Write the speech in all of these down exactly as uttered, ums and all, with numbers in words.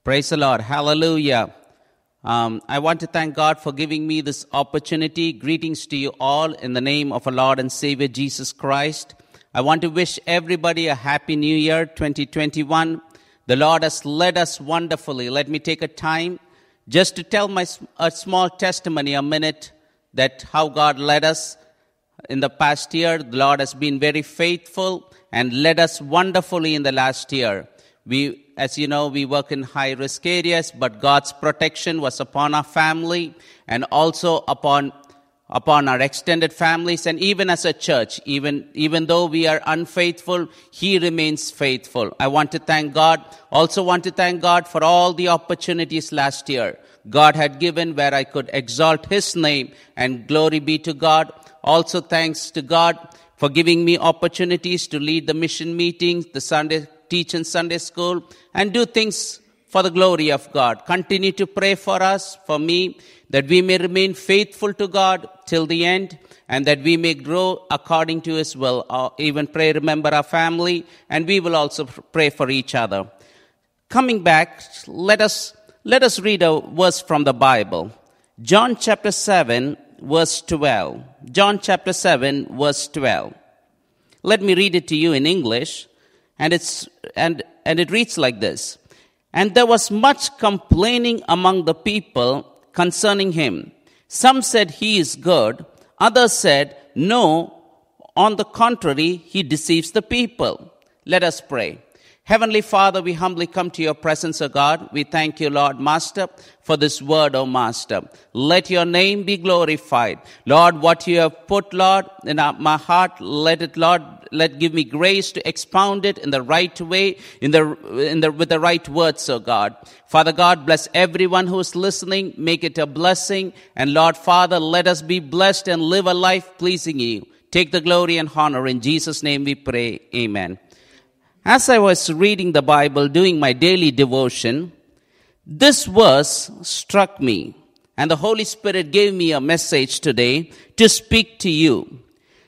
Praise the Lord. Hallelujah. Um, I want to thank God for giving me this opportunity. Greetings to you all in the name of our Lord and Savior Jesus Christ. I want to wish everybody a happy new year, twenty twenty-one. The Lord has led us wonderfully. Let me take a time just to tell my a small testimony, a minute, that how God led us in the past year. The Lord has been very faithful and led us wonderfully in the last year. We, as you know, we work in high-risk areas, but God's protection was upon our family and also upon upon our extended families, and even as a church, even even though we are unfaithful, He remains faithful. I want to thank God. Also want to thank God for all the opportunities last year God had given where I could exalt His name, and glory be to God. Also thanks to God for giving me opportunities to lead the mission meetings, the Sunday teach in Sunday school, and do things for the glory of God. Continue to pray for us, for me, that we may remain faithful to God till the end, and that we may grow according to His will. Uh, even pray, remember our family, and we will also pray for each other. Coming back, let us let us read a verse from the Bible. John chapter seven, verse twelve. John chapter seven, verse twelve. Let me read it to you in English. And it's and and it reads like this. And there was much complaining among the people concerning him. Some said he is good. Others said, no, on the contrary, he deceives the people. Let us pray. Heavenly Father, we humbly come to your presence, O God. We thank you, Lord Master, for this word, O Master. Let your name be glorified. Lord, what you have put, Lord, in my heart, let it, Lord, let give me grace to expound it in the right way, in the in the with the right words, O God. Father God, bless everyone who is listening. Make it a blessing. And Lord Father, let us be blessed and live a life pleasing you. Take the glory and honor. In Jesus' name we pray. Amen. As I was reading the Bible, doing my daily devotion, this verse struck me, and the Holy Spirit gave me a message today to speak to you.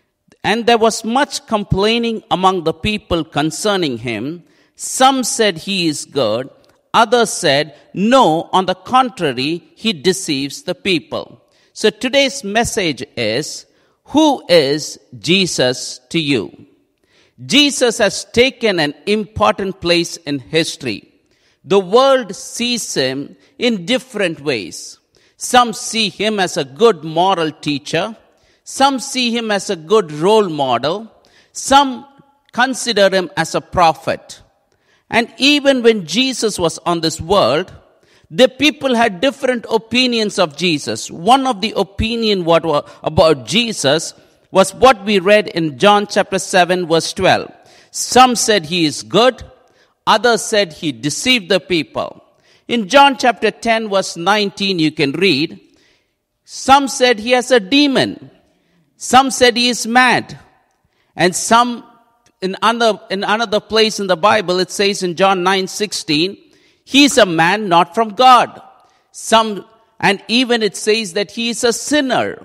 And there was much complaining among the people concerning him. Some said he is good. Others said, no, on the contrary, he deceives the people. So today's message is, who is Jesus to you? Jesus has taken an important place in history. The world sees him in different ways. Some see him as a good moral teacher. Some see him as a good role model. Some consider him as a prophet. And even when Jesus was on this world, the people had different opinions of Jesus. One of the opinion what were about Jesus was what we read in John chapter seven, verse twelve. Some said he is good. Others said he deceived the people. In John chapter ten, verse nineteen, you can read, some said he has a demon. Some said he is mad. And some, in another, in another place in the Bible, it says in John nine sixteen, he is a man not from God. Some, and even it says that he is a sinner.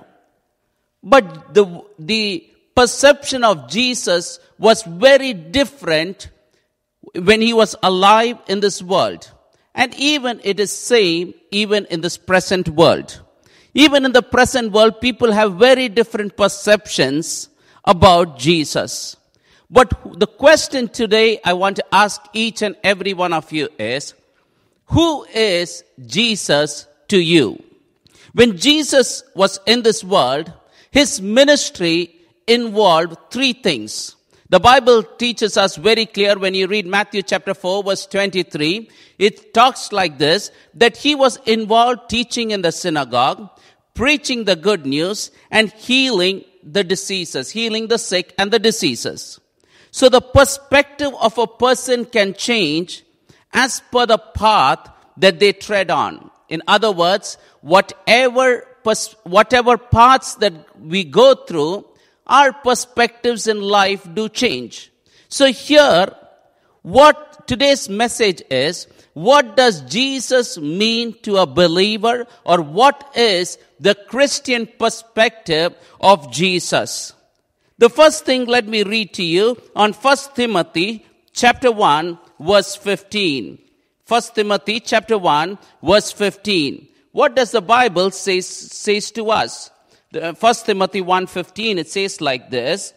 But the, the perception of Jesus was very different when he was alive in this world. And even it is same even in this present world. Even in the present world, people have very different perceptions about Jesus. But the question today I want to ask each and every one of you is, who is Jesus to you? When Jesus was in this world, his ministry involved three things. The Bible teaches us very clear when you read Matthew chapter four, verse twenty-three. It talks like this, that he was involved teaching in the synagogue, preaching the good news, and healing the diseases, healing the sick and the diseases. So the perspective of a person can change as per the path that they tread on. In other words, whatever whatever paths that we go through, our perspectives in life do change. So here, what today's message is, what does Jesus mean to a believer, or what is the Christian perspective of Jesus? The first thing, let me read to you on First Timothy chapter one, verse fifteen. First Timothy chapter one, verse fifteen. What does the Bible say says to us? First Timothy one fifteen, it says like this.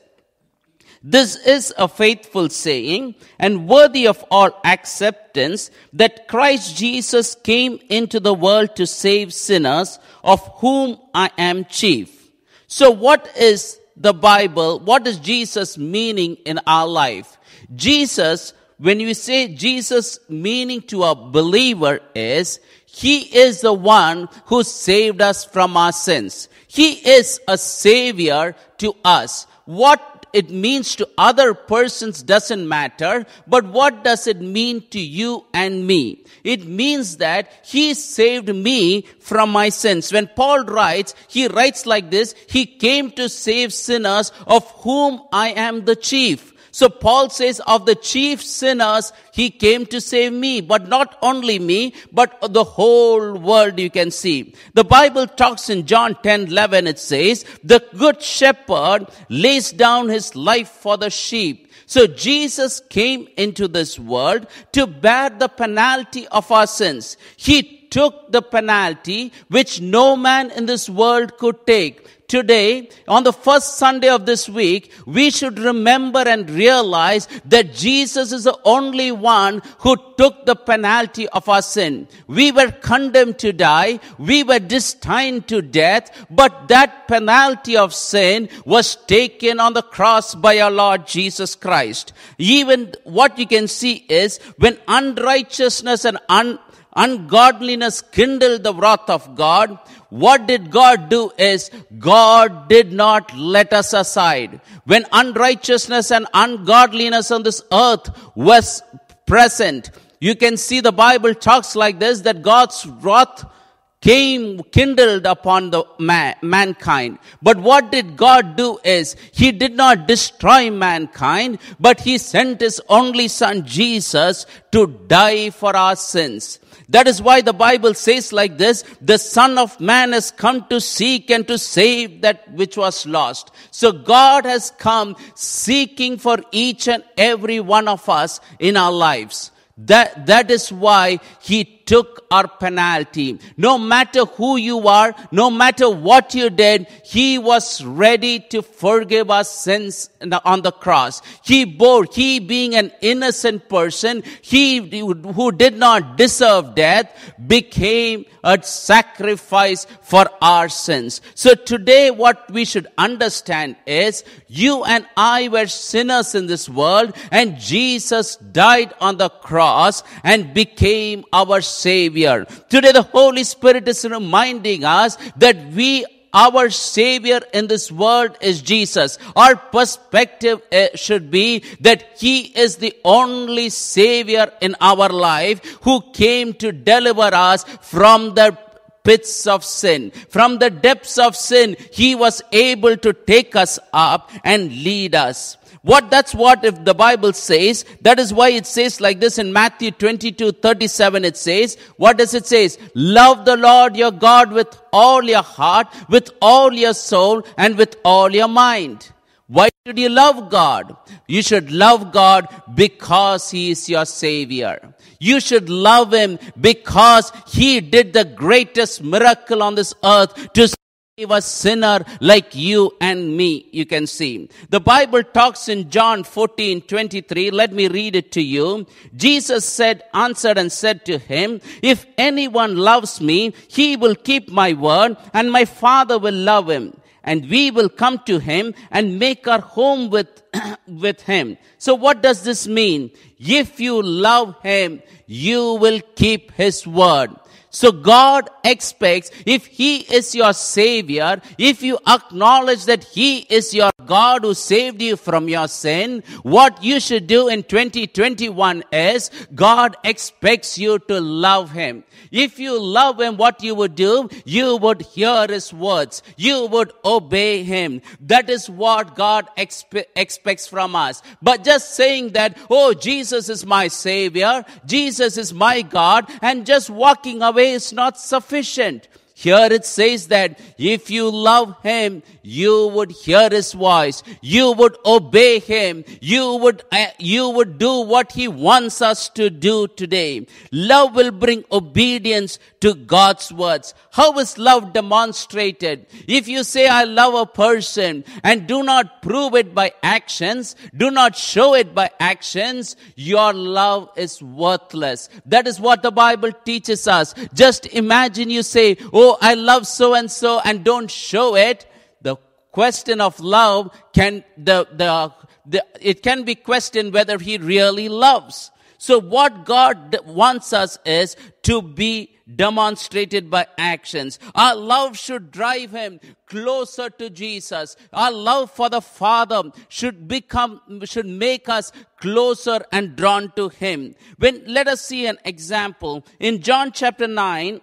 This is a faithful saying and worthy of all acceptance, that Christ Jesus came into the world to save sinners, of whom I am chief. So what is the Bible? What is Jesus meaning in our life? Jesus, when you say Jesus meaning to a believer is, He is the one who saved us from our sins. He is a savior to us. What it means to other persons doesn't matter, but what does it mean to you and me? It means that He saved me from my sins. When Paul writes, he writes like this, He came to save sinners, of whom I am the chief. So Paul says, of the chief sinners, He came to save me. But not only me, but the whole world, you can see. The Bible talks in John ten eleven, it says, the good shepherd lays down his life for the sheep. So Jesus came into this world to bear the penalty of our sins. He took the penalty which no man in this world could take. Today, on the first Sunday of this week, we should remember and realize that Jesus is the only one who took the penalty of our sin. We were condemned to die. We were destined to death. But that penalty of sin was taken on the cross by our Lord Jesus Christ. Even what you can see is when unrighteousness and un ungodliness kindled the wrath of God, what did God do is, God did not let us aside. When unrighteousness and ungodliness on this earth was present, you can see the Bible talks like this, that God's wrath came, kindled upon the man, mankind. But what did God do is, He did not destroy mankind, but He sent His only Son Jesus to die for our sins. That is why the Bible says like this, the Son of Man has come to seek and to save that which was lost. So God has come seeking for each and every one of us in our lives. That, that is why He took our penalty. No matter who you are, no matter what you did, He was ready to forgive our sins on the cross. He bore, He being an innocent person, He who did not deserve death, became a sacrifice for our sins. So today what we should understand is, you and I were sinners in this world, and Jesus died on the cross and became our Savior. Today the Holy Spirit is reminding us that we our Savior in this world is Jesus. Our perspective should be that He is the only Savior in our life who came to deliver us from the pits of sin. From the depths of sin, He was able to take us up and lead us. What, that's what if the Bible says, that is why it says like this in Matthew twenty-two thirty-seven, it says, what does it say? Love the Lord your God with all your heart, with all your soul, and with all your mind. Why should you love God? You should love God because He is your Savior. You should love Him because He did the greatest miracle on this earth to save a sinner like you and me, you can see. The Bible talks in John fourteen twenty-three. Let me read it to you. Jesus said, answered and said to him, if anyone loves me, he will keep my word, and my Father will love him. And we will come to him and make our home with, with him. So what does this mean? If you love him, you will keep his word. So God expects, if He is your Savior, if you acknowledge that He is your God who saved you from your sin, what you should do in twenty twenty-one is, God expects you to love Him. If you love Him, what you would do? You would hear His words. You would obey Him. That is what God expe- expects from us. But just saying that, oh, Jesus is my Savior, Jesus is my God, and just walking away is not sufficient. Here it says that if you love him, you would hear his voice. You would obey him. You would, uh, you would do what he wants us to do today. Love will bring obedience to God's words. How is love demonstrated? If you say, I love a person, and do not prove it by actions, do not show it by actions, your love is worthless. That is what the Bible teaches us. Just imagine you say, oh, I love so and so, and don't show it. The question of love can, the, the, the, it can be questioned whether he really loves. So what God wants us is to be demonstrated by actions. Our love should drive him closer to Jesus. Our love for the Father should become, should make us closer and drawn to him. When, let us see an example. In John chapter nine,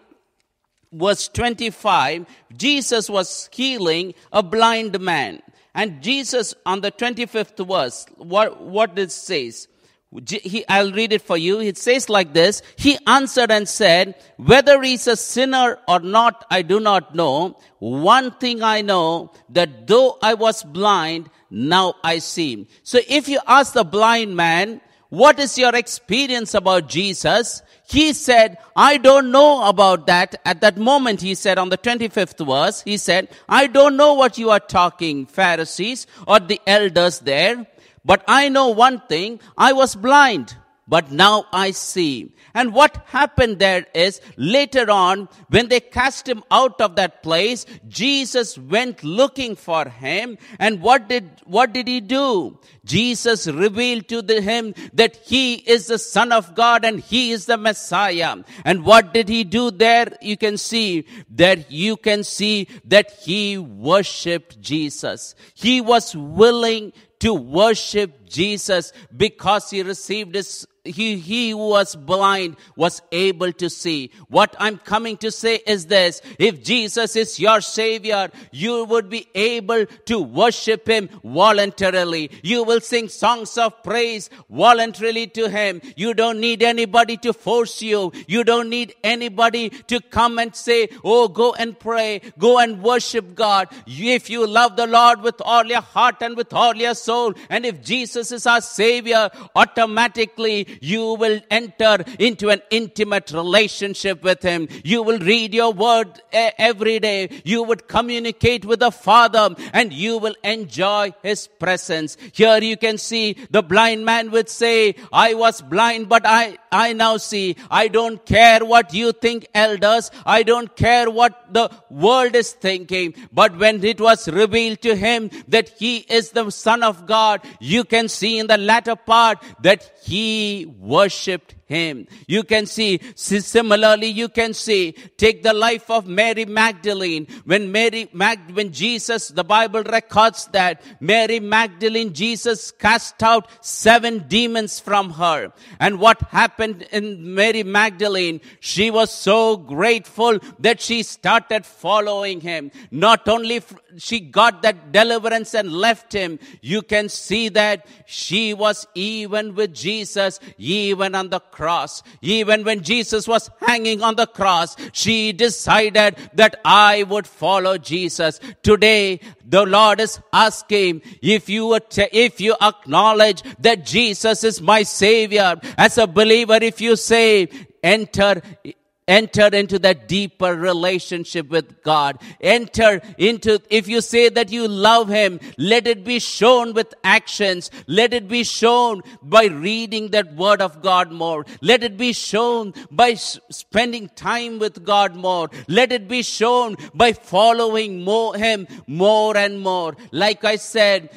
verse twenty-five, Jesus was healing a blind man. And Jesus, on the twenty-fifth verse, what, what it says? He, I'll read it for you. It says like this, he answered and said, whether he's a sinner or not, I do not know. One thing I know, that though I was blind, now I see. So if you ask the blind man, what is your experience about Jesus? He said, I don't know about that. At that moment, he said on the twenty-fifth verse, he said, I don't know what you are talking, Pharisees or the elders there. But I know one thing, I was blind, but now I see. And what happened there is, later on, when they cast him out of that place, Jesus went looking for him. And what did, what did he do? Jesus revealed to the, him that he is the Son of God and he is the Messiah. And what did he do there? You can see that you can see that he worshipped Jesus. He was willing to worship Jesus because he received his, he, he who was blind was able to see. What I'm coming to say is this, if Jesus is your Savior, you would be able to worship him voluntarily. You will sing songs of praise voluntarily to him. You don't need anybody to force you. You don't need anybody to come and say, oh, go and pray, go and worship God. If you love the Lord with all your heart and with all your soul, and if Jesus is our Savior, automatically you will enter into an intimate relationship with him. You will read your word every day. You would communicate with the Father and you will enjoy his presence. Here you can see the blind man would say, I was blind, but I, I now see. I don't care what you think, elders. I don't care what the world is thinking. But when it was revealed to him that he is the Son of God, you can see in the latter part that he worshipped him. You can see, similarly, you can see, take the life of Mary Magdalene. When Mary, Mag, when Jesus, the Bible records that Mary Magdalene, Jesus cast out seven demons from her. And what happened in Mary Magdalene? She was so grateful that she started following him. Not only she got that deliverance and left him, you can see that she was even with Jesus, even on the cross. Even when Jesus was hanging on the cross, she decided that I would follow Jesus. Today, the Lord is asking, if you if you acknowledge that Jesus is my Savior, as a believer, if you say, enter Enter into that deeper relationship with God. Enter into, if you say that you love him, let it be shown with actions. Let it be shown by reading that word of God more. Let it be shown by spending time with God more. Let it be shown by following more him more and more. Like I said,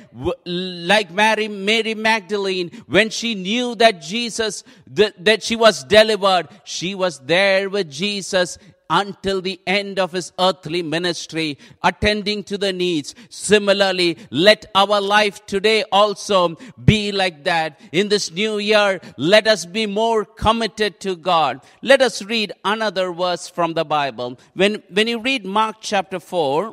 like Mary, Mary Magdalene, when she knew that Jesus, that, that she was delivered, she was there with Jesus until the end of his earthly ministry, attending to the needs. Similarly, let our life today also be like that. In this new year, let us be more committed to God. Let us read another verse from the Bible. When, when you read Mark chapter four,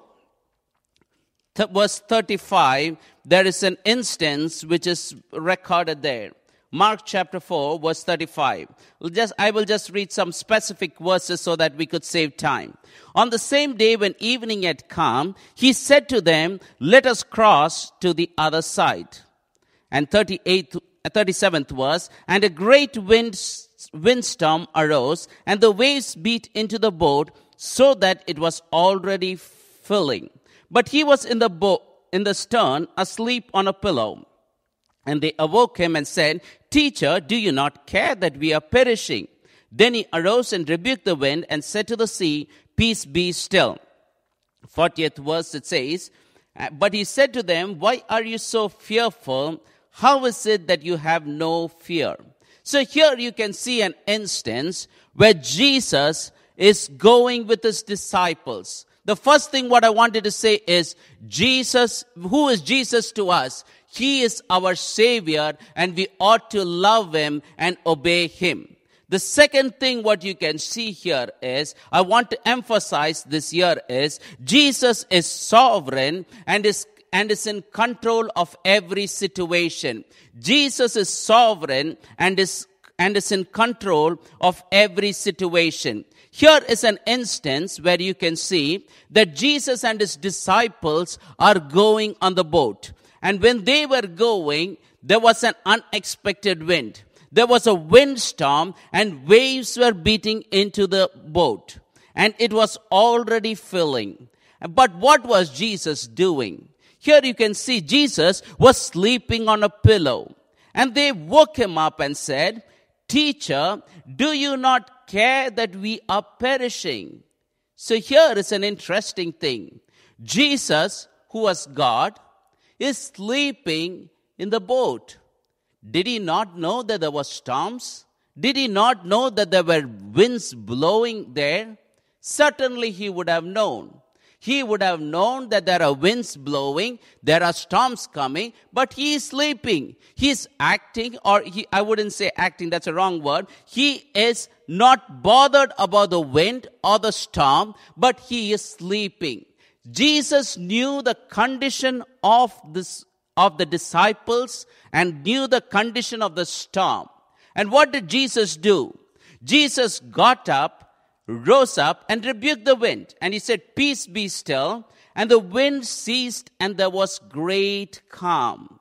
th- verse thirty-five, there is an instance which is recorded there. Mark chapter four, verse thirty-five. We'll just, I will just read some specific verses so that we could save time. On the same day when evening had come, he said to them, let us cross to the other side. And thirty-eighth, thirty-seventh verse, and a great wind, windstorm arose, and the waves beat into the boat, so that it was already filling. But he was in the boat, in the stern, asleep on a pillow. And they awoke him and said, Teacher, do you not care that we are perishing? Then he arose and rebuked the wind and said to the sea, Peace, be still. fortieth verse it says, But he said to them, Why are you so fearful? How is it that you have no fear? So here you can see an instance where Jesus is going with his disciples. The first thing what I wanted to say is, Jesus, who is Jesus to us? He is our Savior, and we ought to love him and obey him. The second thing what you can see here is, I want to emphasize this here is, Jesus is sovereign and is and is in control of every situation. Jesus is sovereign and is and is in control of every situation. Here is an instance where you can see that Jesus and his disciples are going on the boat. And when they were going, there was an unexpected wind. There was a windstorm and waves were beating into the boat. And it was already filling. But what was Jesus doing? Here you can see Jesus was sleeping on a pillow. And they woke him up and said, Teacher, do you not care that we are perishing? So here is an interesting thing. Jesus, who was God, is sleeping in the boat. Did he not know that there were storms? Did he not know that there were winds blowing there? Certainly he would have known. He would have known that there are winds blowing, there are storms coming, but he is sleeping. He is acting, or he, I wouldn't say acting, that's a wrong word. He is not bothered about the wind or the storm, but he is sleeping. Jesus knew the condition of this, of the disciples and knew the condition of the storm. And what did Jesus do? Jesus got up, rose up and rebuked the wind. And he said, Peace, be still. And the wind ceased and there was great calm.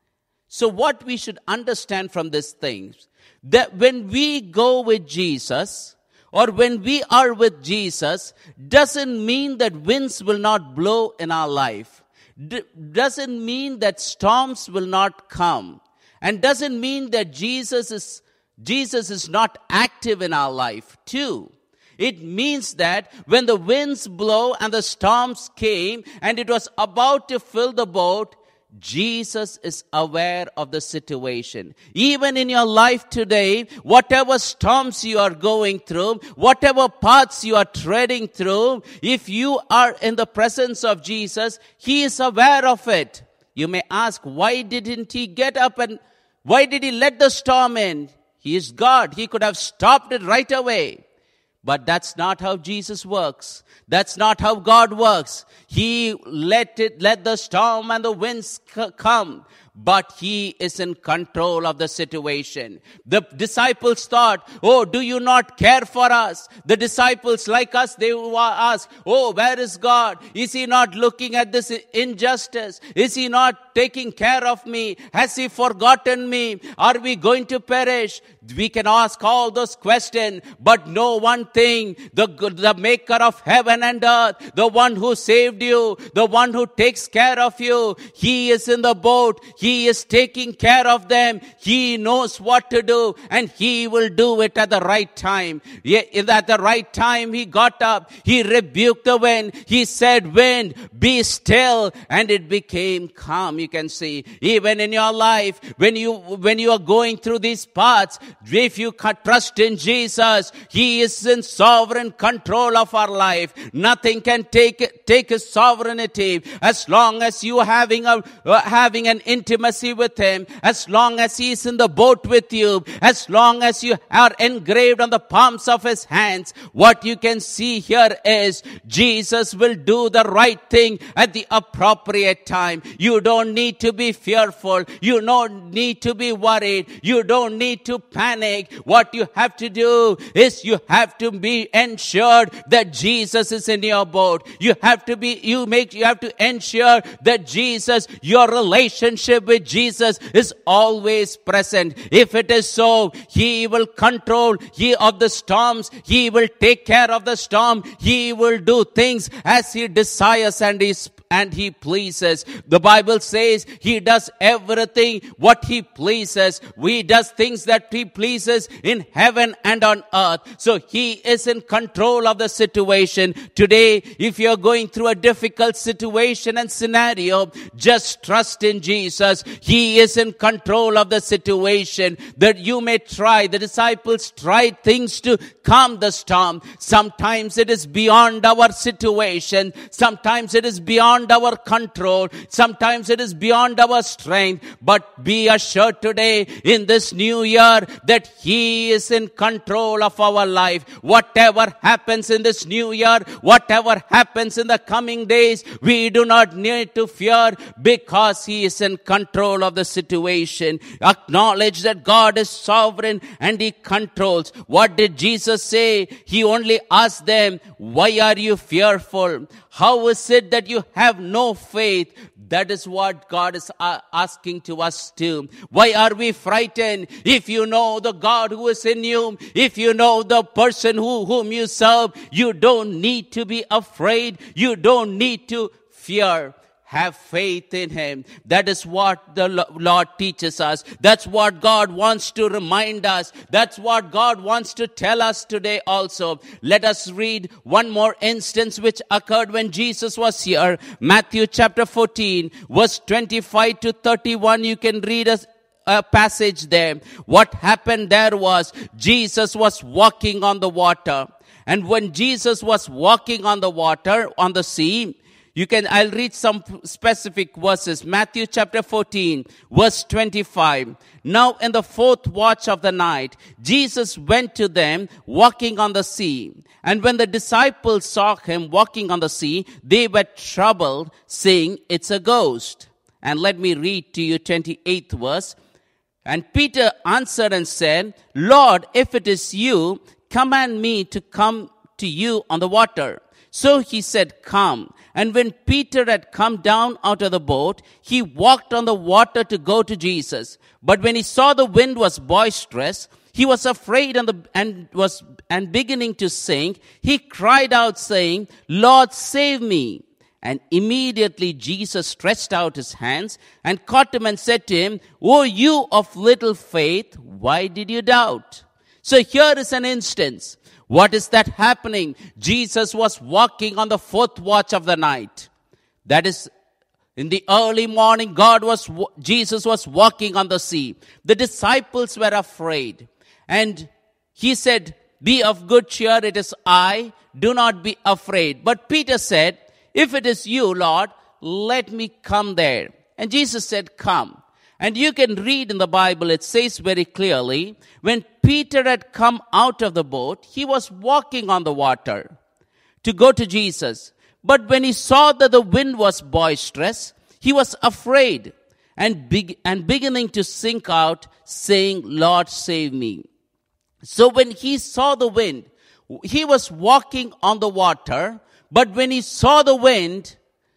So what we should understand from these things, that when we go with Jesus, or when we are with Jesus, doesn't mean that winds will not blow in our life. D- doesn't mean that storms will not come. And doesn't mean that Jesus is, Jesus is not active in our life too. It means that when the winds blow and the storms came and it was about to fill the boat, Jesus is aware of the situation. Even in your life today, whatever storms you are going through, whatever paths you are treading through, if you are in the presence of Jesus, he is aware of it. You may ask, why didn't he get up and why did he let the storm in? He is God. He could have stopped it right away. But that's not how Jesus works. That's not how God works. He let it, let the storm and the winds c- come. But he is in control of the situation. The disciples thought, oh, do you not care for us? The disciples like us, they ask, oh, where is God? Is he not looking at this injustice? Is he not taking care of me? Has he forgotten me? Are we going to perish? We can ask all those questions, but know one thing, the, the maker of heaven and earth, the one who saved you, the one who takes care of you, he is in the boat. He is taking care of them. He knows what to do and he will do it at the right time. At the right time he got up. He rebuked the wind. He said, wind, be still, and it became calm. You can see, even in your life, when you, when you are going through these paths, if you trust in Jesus, he is in sovereign control of our life. Nothing can take, take his sovereignty as long as you are having a, uh, having an intimacy intimacy with him, as long as he is in the boat with you, as long as you are engraved on the palms of his hands, what you can see here is Jesus will do the right thing at the appropriate time. You don't need to be fearful. You don't need to be worried. You don't need to panic. What you have to do is you have to be ensured that Jesus is in your boat. You have to be, you make, you have to ensure that Jesus, your relationship with Jesus is always present. If it is so, he will control he of the storms. He will take care of the storm. He will do things as he desires and he and he pleases. The Bible says he does everything what he pleases. He does things that he pleases in heaven and on earth. So he is in control of the situation. Today, if you're going through a difficult situation and scenario, just trust in Jesus. He is in control of the situation. That you may try. The disciples tried things to calm the storm. Sometimes it is beyond our situation. Sometimes it is beyond our control. Sometimes it is beyond our strength. But be assured today in this new year that he is in control of our life. Whatever happens in this new year, whatever happens in the coming days, we do not need to fear because he is in control of the situation. Acknowledge that God is sovereign and he controls. What did Jesus say? He only asked them, why are you fearful? How is it that you have no faith? That is what God is asking to us too. Why are we frightened? If you know the God who is in you, if you know the person who, whom you serve, you don't need to be afraid. You don't need to fear. Have faith in him. That is what the Lord teaches us. That's what God wants to remind us. That's what God wants to tell us today also. Let us read one more instance which occurred when Jesus was here. Matthew chapter fourteen, verse twenty-five to thirty-one. You can read us a passage there. What happened there was Jesus was walking on the water. And when Jesus was walking on the water, on the sea, You can, I'll read some specific verses. Matthew chapter fourteen, verse twenty-five. Now in the fourth watch of the night, Jesus went to them walking on the sea. And when the disciples saw him walking on the sea, they were troubled, saying, it's a ghost. And let me read to you twenty-eighth verse. And Peter answered and said, Lord, if it is you, command me to come to you on the water. So he said, come. And when Peter had come down out of the boat, he walked on the water to go to Jesus. But when he saw the wind was boisterous, he was afraid and, the, and was and beginning to sink. He cried out, saying, Lord, save me. And immediately Jesus stretched out his hands and caught him and said to him, O you of little faith, why did you doubt? So here is an instance. What is that happening? Jesus was walking on the fourth watch of the night. That is, in the early morning, God was, Jesus was walking on the sea. The disciples were afraid. And he said, be of good cheer, it is I, do not be afraid. But Peter said, if it is you, Lord, let me come there. And Jesus said, come. And you can read in the Bible, it says very clearly, when Peter had come out of the boat, he was walking on the water to go to Jesus. But when he saw that the wind was boisterous, he was afraid and, be- and beginning to sink out, saying, Lord, save me. So when he saw the wind, he was walking on the water, but when he saw the wind,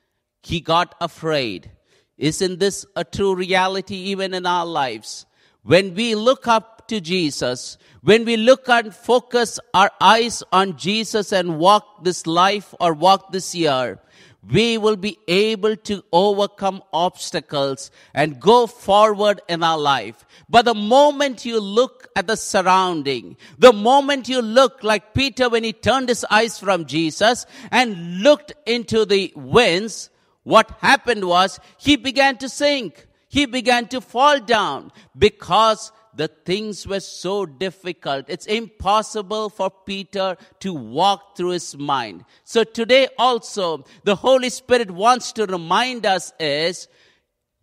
he got afraid. Isn't this a true reality even in our lives? When we look up to Jesus, when we look and focus our eyes on Jesus and walk this life or walk this year, we will be able to overcome obstacles and go forward in our life. But the moment you look at the surrounding, the moment you look like Peter when he turned his eyes from Jesus and looked into the winds, what happened was he began to sink. He began to fall down because the things were so difficult. It's impossible for Peter to walk through his mind. So today also, the Holy Spirit wants to remind us is,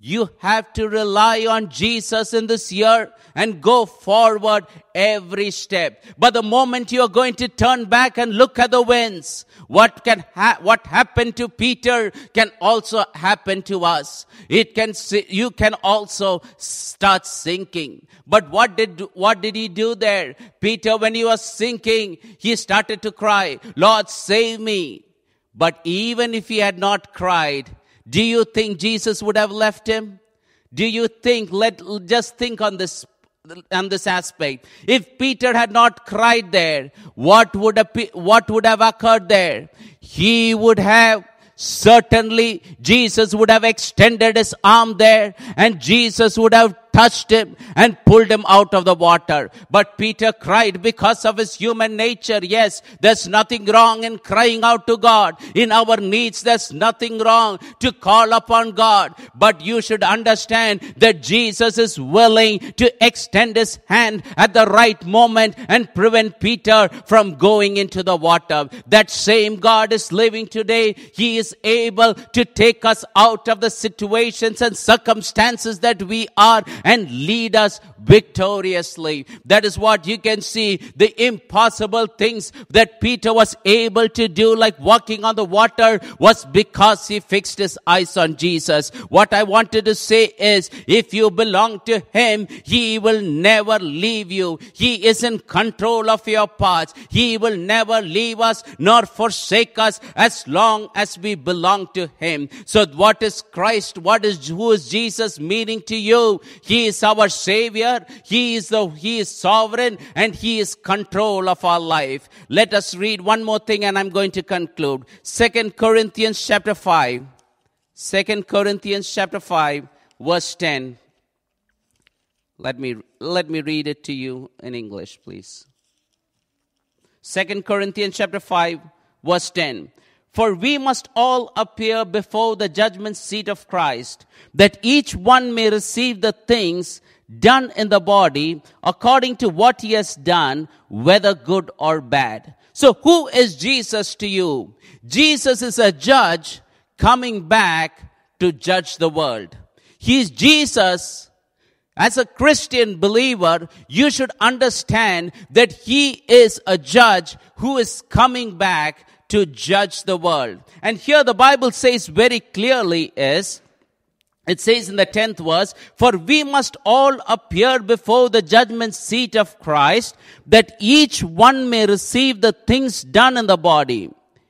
You have to rely on Jesus in this year and go forward every step. But the moment you are going to turn back and look at the winds, what can ha- what happened to Peter can also happen to us. It can you can also start sinking. But what did what did he do there? Peter, when he was sinking, he started to cry, "Lord, save me." But even if he had not cried, do you think Jesus would have left him? Do you think, let just think on this on this aspect. If Peter had not cried there, what would have, what would have occurred there? He would have certainly, Jesus would have extended his arm there, and Jesus would have touched him and pulled him out of the water. But Peter cried because of his human nature. Yes, there's nothing wrong in crying out to God. In our needs, there's nothing wrong to call upon God. But you should understand that Jesus is willing to extend his hand at the right moment and prevent Peter from going into the water. That same God is living today. He is able to take us out of the situations and circumstances that we are and lead us victoriously. That is what you can see. The impossible things that Peter was able to do, like walking on the water, was because he fixed his eyes on Jesus. What I wanted to say is, if you belong to him, he will never leave you. He is in control of your paths. He will never leave us nor forsake us as long as we belong to him. So what is Christ? What is, who is Jesus meaning to you? He is our Savior. He is the, He is sovereign, and He is control of our life. Let us read one more thing and I'm going to conclude. Second Corinthians chapter five. Second Corinthians chapter five, verse ten. Let me, let me read it to you in English, please. Second Corinthians chapter five, verse ten. For we must all appear before the judgment seat of Christ, that each one may receive the things done in the body according to what he has done, whether good or bad. So who is Jesus to you? Jesus is a judge coming back to judge the world. He is Jesus. As a Christian believer, you should understand that he is a judge who is coming back to judge the world. And here the Bible says very clearly is, it says in the tenth verse, for we must all appear before the judgment seat of Christ, that each one may receive the things done in the body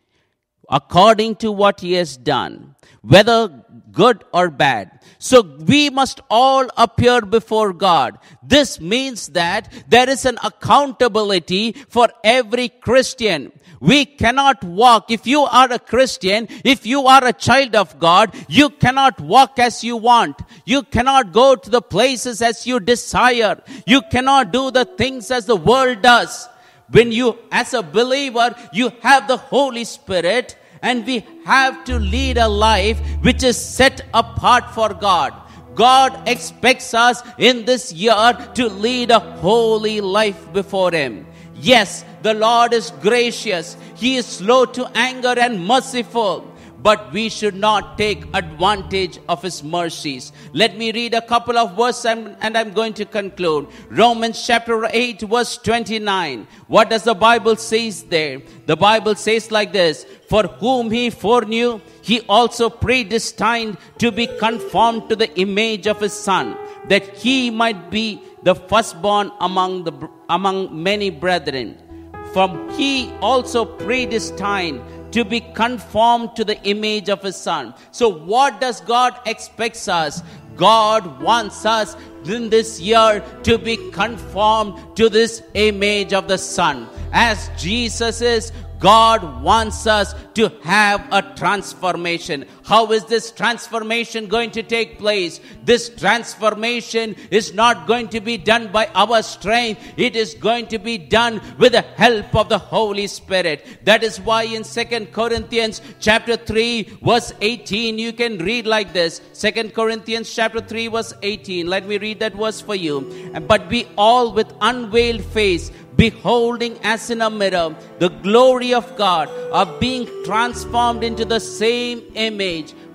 according to what he has done, whether good or bad. So we must all appear before God. This means that there is an accountability for every Christian. We cannot walk. If you are a Christian, if you are a child of God, you cannot walk as you want. You cannot go to the places as you desire. You cannot do the things as the world does. When you, as a believer, you have the Holy Spirit, and we have to lead a life which is set apart for God. God expects us in this year to lead a holy life before him. Yes, the Lord is gracious. He is slow to anger and merciful. But we should not take advantage of his mercies. Let me read a couple of verses and, and I'm going to conclude. Romans chapter eight, verse twenty-nine. What does the Bible says there? The Bible says like this. For whom he foreknew, he also predestined to be conformed to the image of his Son, that he might be the firstborn among the among many brethren. From he also predestined to be conformed to the image of his Son. So what does God expect us? God wants us in this year to be conformed to this image of the Son. As Jesus is, God wants us to have a transformation. How is this transformation going to take place? This transformation is not going to be done by our strength. It is going to be done with the help of the Holy Spirit. That is why in Second Corinthians chapter three, verse eighteen, you can read like this. Second Corinthians chapter three, verse eighteen. Let me read that verse for you. But we all with unveiled face, beholding as in a mirror the glory of God, are being transformed into the same image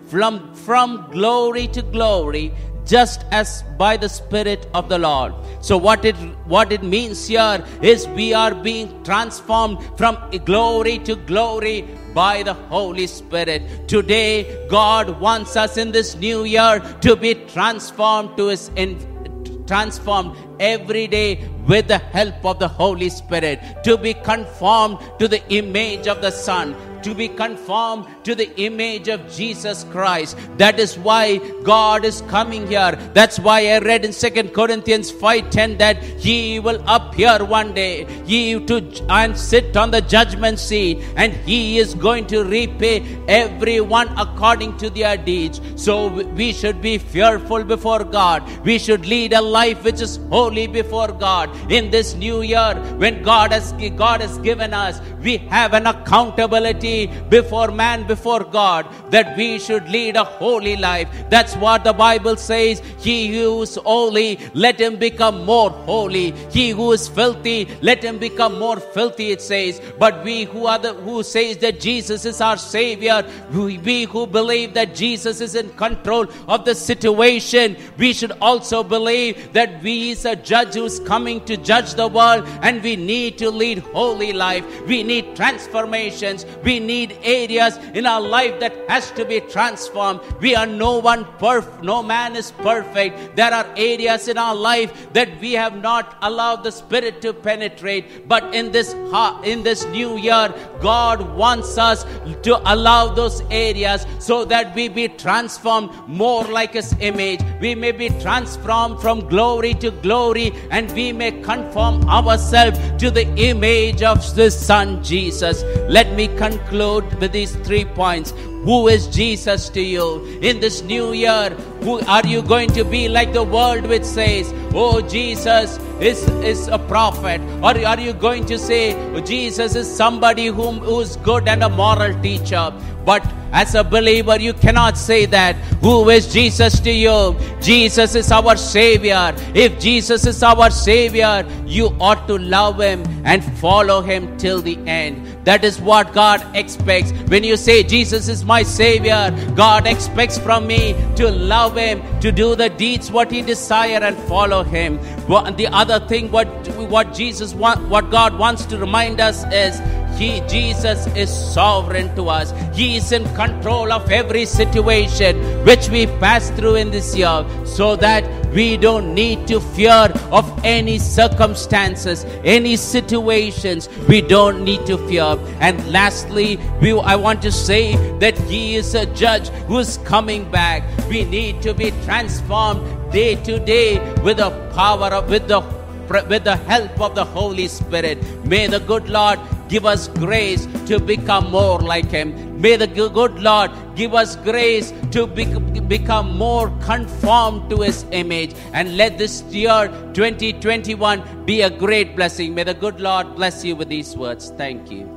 from, from glory to glory, just as by the Spirit of the Lord. So what it what it means here is we are being transformed from glory to glory by the Holy Spirit. Today, God wants us in this new year to be transformed to His in, transformed every day with the help of the Holy Spirit, to be conformed to the image of the Son, to be conformed to the image of Jesus Christ. That is why God is coming here. That's why I read in Second Corinthians five ten that He will appear one day, He to and sit on the judgment seat, and He is going to repay everyone according to their deeds. So we should be fearful before God. We should lead a life which is holy before God. In this new year, when God has God has given us, we have an accountability before man, before God, that we should lead a holy life. That's what the Bible says. He who is holy, let him become more holy. He who is filthy, let him become more filthy, it says. But we who are the who says that Jesus is our Savior, we, we who believe that Jesus is in control of the situation, we should also believe that we is a judge who is coming to judge the world, and we need to lead holy life. We need transformations. We need areas in our life that has to be transformed. We are no one perfect. No man is perfect. There are areas in our life that we have not allowed the Spirit to penetrate. But in this in this new year, God wants us to allow those areas so that we be transformed more like His image. We may be transformed from glory to glory, and we may conform ourselves to the image of the Son Jesus. Let me conclude with these three points. Who is Jesus to you? In this new year, who are you going to be like the world which says, oh, Jesus is, is a prophet? Or are you going to say, oh, Jesus is somebody whom, who is good and a moral teacher? But as a believer, you cannot say that. Who is Jesus to you? Jesus is our Savior. If Jesus is our Savior, you ought to love Him and follow Him till the end. That is what God expects. When you say Jesus is my Savior, God expects from me to love Him, to do the deeds what He desires and follow Him. The other thing what, what Jesus want, what God wants to remind us is He, Jesus is sovereign to us. He is in control of every situation which we pass through in this year, so that we don't need to fear of any circumstances, any situations. We don't need to fear. And lastly, we, I want to say that He is a judge who is coming back. We need to be transformed day to day with the power of, with the with the help of the Holy Spirit. May the good Lord give us grace to become more like Him. May the good Lord give us grace to be, become more conformed to His image. And let this year twenty twenty-one be a great blessing. May the good Lord bless you with these words. Thank you.